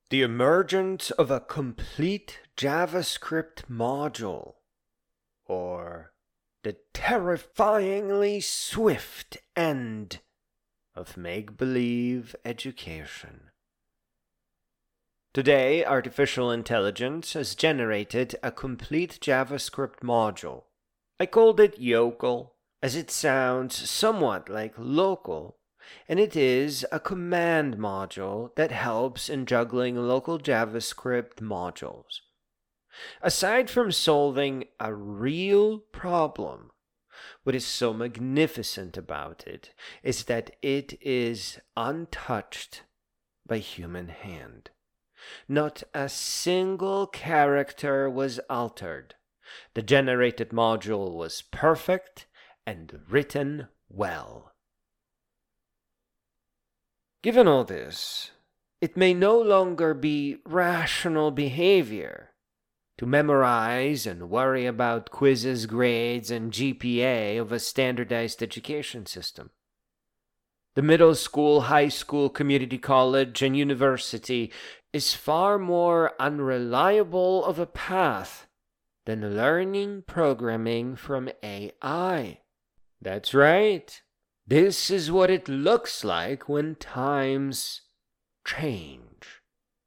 The emergence of a complete JavaScript module, or the terrifyingly swift end of make-believe education. Today, artificial intelligence has generated a complete JavaScript module. I called it Yokel, as it sounds somewhat like local, and it is a command module that helps in juggling local JavaScript modules. Aside from solving a real problem, what is so magnificent about it is that it is untouched by human hand. Not a single character was altered. The generated module was perfect and written well. Given all this, it may no longer be rational behavior to memorize and worry about quizzes, grades, and GPA of a standardized education system. The middle school, high school, community college, and university is far more unreliable of a path than learning programming from AI. That's right. This is what it looks like when times change.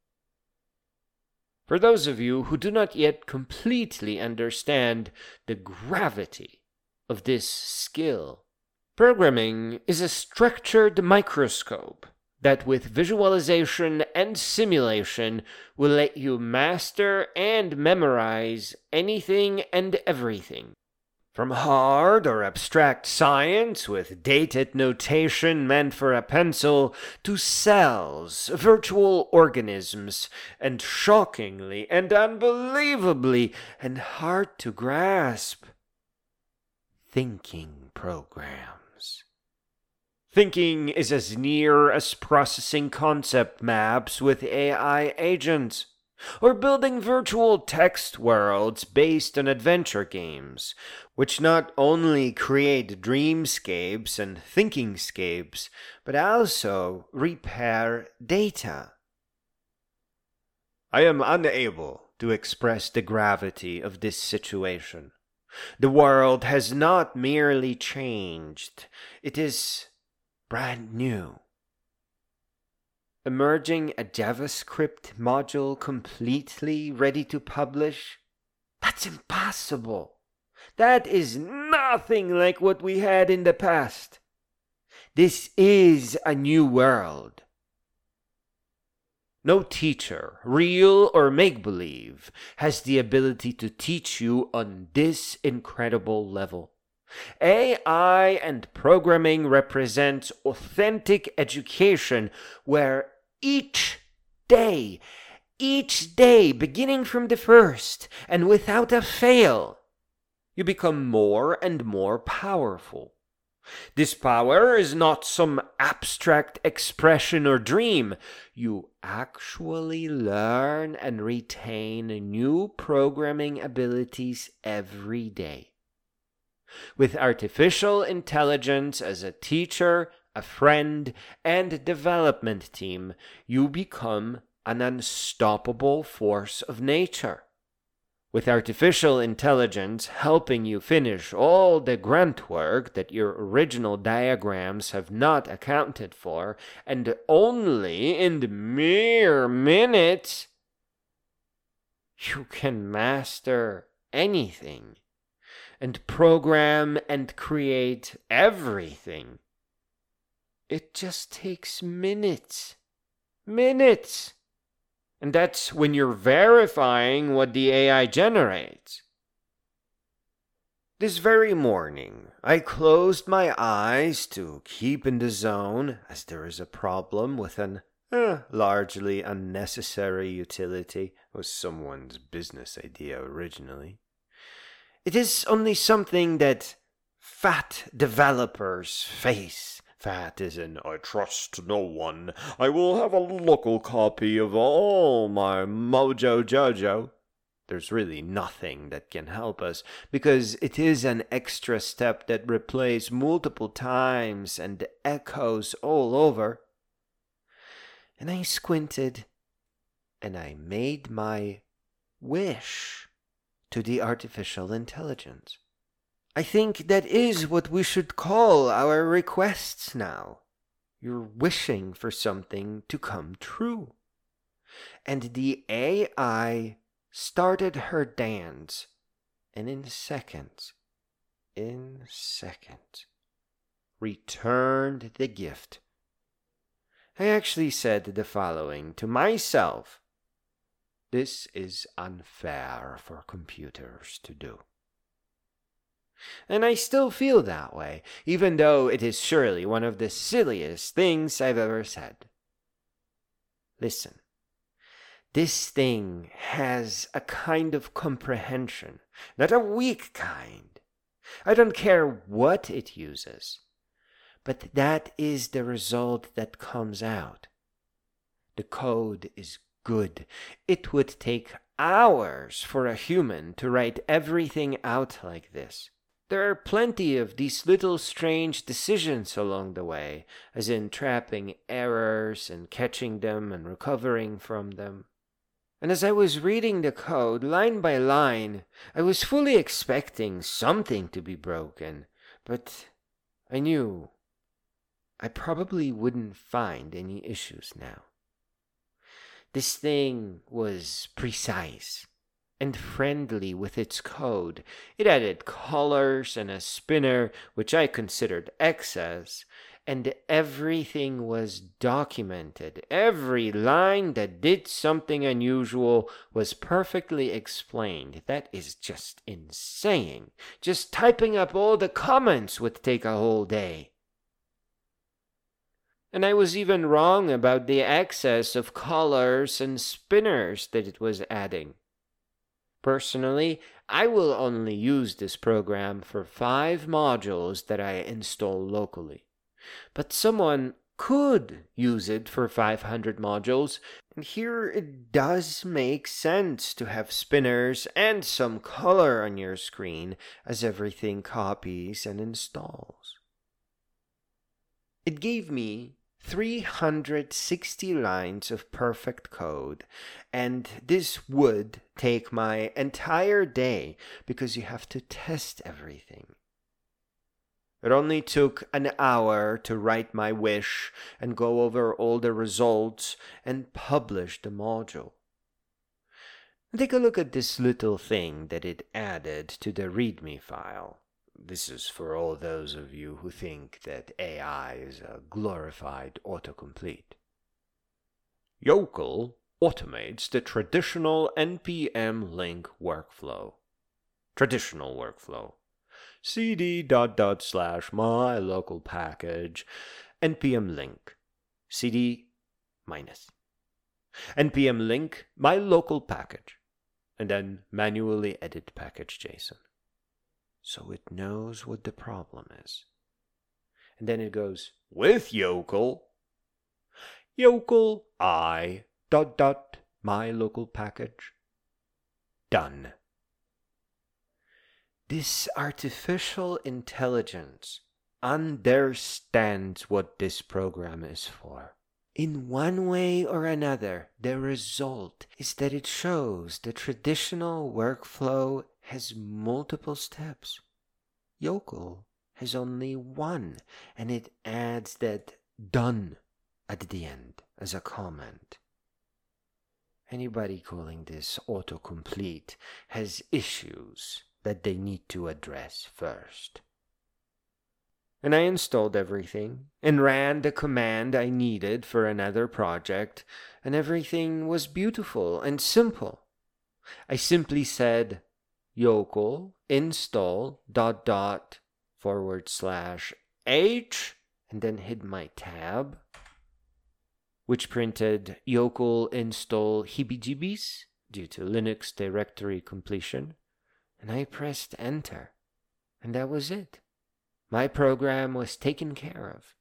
For those of you who do not yet completely understand the gravity of this skill, programming is a structured microscope that with visualization and simulation will let you master and memorize anything and everything. From hard or abstract science with dated notation meant for a pencil to cells, virtual organisms, and shockingly and unbelievably and hard to grasp, thinking programs. Thinking is as near as processing concept maps with AI agents, or building virtual text worlds based on adventure games, which not only create dreamscapes and thinkingscapes, but also repair data. I am unable to express the gravity of this situation. The world has not merely changed, it is brand new. Emerging a JavaScript module completely ready to publish? That's impossible. That is nothing like what we had in the past. This is a new world. No teacher, real or make-believe, has the ability to teach you on this incredible level. AI and programming represents authentic education where each day, beginning from the first and without a fail, you become more and more powerful. This power is not some abstract expression or dream. You actually learn and retain new programming abilities every day. With artificial intelligence as a teacher, a friend, and development team, you become an unstoppable force of nature. With artificial intelligence helping you finish all the grunt work that your original diagrams have not accounted for, and only in the mere minutes, you can master anything and program and create everything. It just takes minutes. Minutes! And that's when you're verifying what the AI generates. This very morning, I closed my eyes to keep in the zone as there is a problem with an largely unnecessary utility. It was someone's business idea originally. It is only something that fat developers face. Fat is in I trust no one. I will have a local copy of all my Mojo Jojo. There's really nothing that can help us because it is an extra step that replays multiple times and echoes all over. And I squinted and I made my wish to the artificial intelligence. I think that is what we should call our requests now. You're wishing for something to come true. And the AI started her dance, and in seconds, returned the gift. I actually said the following to myself: this is unfair for computers to do. And I still feel that way, even though it is surely one of the silliest things I've ever said. Listen, this thing has a kind of comprehension, not a weak kind. I don't care what it uses, but that is the result that comes out. The code is good. It would take hours for a human to write everything out like this. There are plenty of these little strange decisions along the way, as in trapping errors and catching them and recovering from them. And as I was reading the code line by line, I was fully expecting something to be broken, but I knew I probably wouldn't find any issues now. This thing was precise and friendly with its code. It added colors and a spinner, which I considered excess, and everything was documented. Every line that did something unusual was perfectly explained. That is just insane. Just typing up all the comments would take a whole day. And I was even wrong about the excess of colors and spinners that it was adding. Personally, I will only use this program for 5 modules that I install locally. But someone could use it for 500 modules, and here it does make sense to have spinners and some color on your screen as everything copies and installs. It gave me 360 lines of perfect code, and this would take my entire day because you have to test everything. It only took an hour to write my wish and go over all the results and publish the module. Take a look at this little thing that it added to the README file. This is for all those of you who think that AI is a glorified autocomplete. Yokel automates the traditional npm link workflow. Traditional workflow. cd ... my local package, npm link, cd minus, npm link, my local package, and then manually edit package.json. So it knows what the problem is. And then it goes, with Yokel, I ... my local package, done. This artificial intelligence understands what this program is for. In one way or another, the result is that it shows the traditional workflow has multiple steps. Yokel has only one, and it adds that done at the end as a comment. Anybody calling this autocomplete has issues that they need to address first. And I installed everything and ran the command I needed for another project, and everything was beautiful and simple. I simply said, Yokel install ... /h, and then hit my tab, which printed Yokel install heebie-jeebies due to Linux directory completion, and I pressed enter, and that was it. My program was taken care of.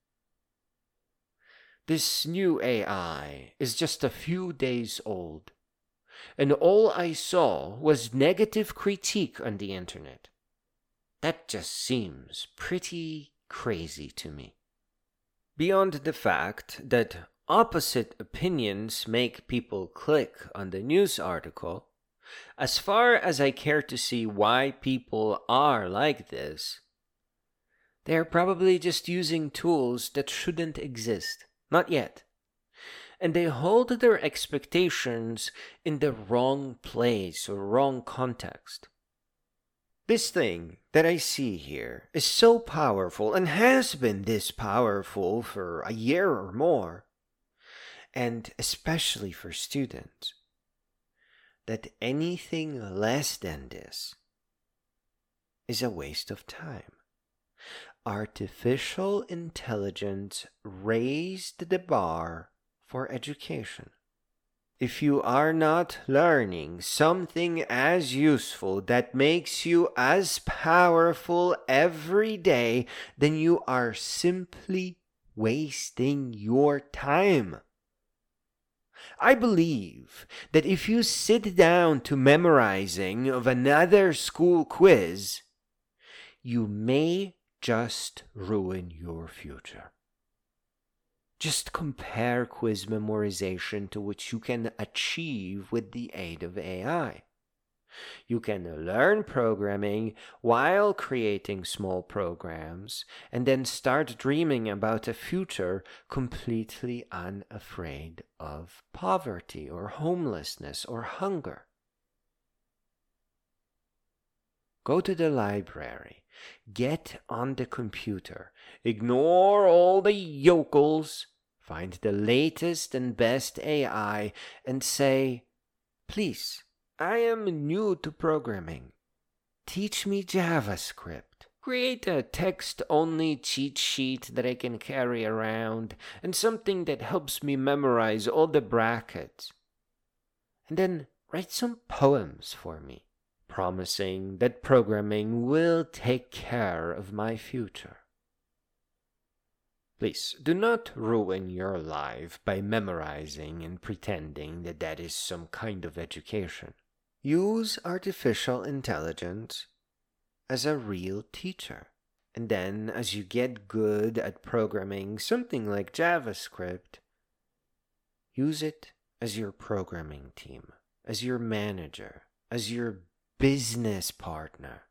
This new AI is just a few days old, and all I saw was negative critique on the internet. That just seems pretty crazy to me. Beyond the fact that opposite opinions make people click on the news article, as far as I care to see why people are like this, they're probably just using tools that shouldn't exist. Not yet. And they hold their expectations in the wrong place or wrong context. This thing that I see here is so powerful and has been this powerful for a year or more, and especially for students, that anything less than this is a waste of time. Artificial intelligence raised the bar for education. If you are not learning something as useful that makes you as powerful every day, then you are simply wasting your time. I believe that if you sit down to memorizing of another school quiz, you may just ruin your future. Just compare quiz memorization to what you can achieve with the aid of AI. You can learn programming while creating small programs and then start dreaming about a future completely unafraid of poverty or homelessness or hunger. Go to the library, get on the computer, ignore all the yokels, find the latest and best AI, and say, "Please, I am new to programming. Teach me JavaScript. Create a text-only cheat sheet that I can carry around, and something that helps me memorize all the brackets. And then write some poems for me, promising that programming will take care of my future." Please, do not ruin your life by memorizing and pretending that that is some kind of education. Use artificial intelligence as a real teacher. And then, as you get good at programming something like JavaScript, use it as your programming team, as your manager, as your business partner.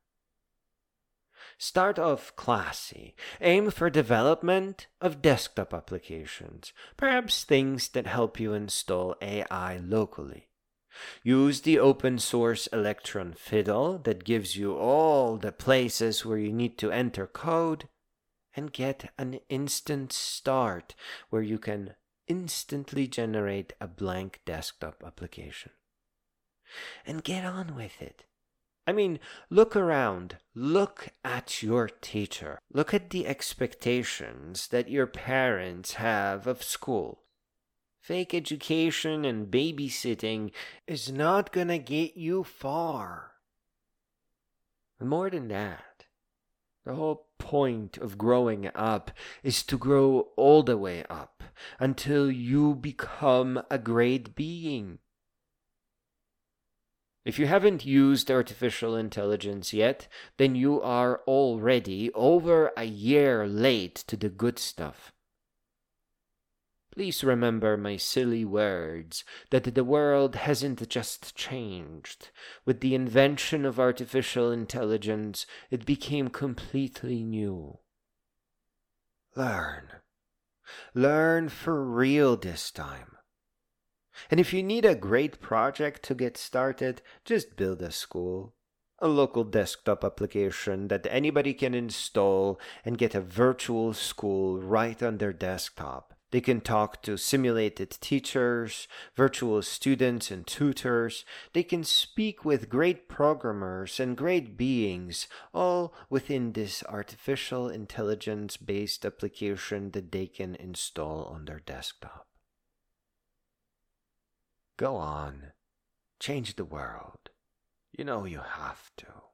Start off classy. Aim for development of desktop applications, perhaps things that help you install AI locally. Use the open source Electron Fiddle that gives you all the places where you need to enter code, and get an instant start where you can instantly generate a blank desktop application. And get on with it. I mean, look around. Look at your teacher. Look at the expectations that your parents have of school. Fake education and babysitting is not gonna get you far. And more than that, the whole point of growing up is to grow all the way up until you become a great being. If you haven't used artificial intelligence yet, then you are already over a year late to the good stuff. Please remember my silly words that the world hasn't just changed. With the invention of artificial intelligence, it became completely new. Learn. Learn for real this time. And if you need a great project to get started, just build a school. A local desktop application that anybody can install and get a virtual school right on their desktop. They can talk to simulated teachers, virtual students and tutors. They can speak with great programmers and great beings, all within this artificial intelligence-based application that they can install on their desktop. Go on. Change the world. You know you have to.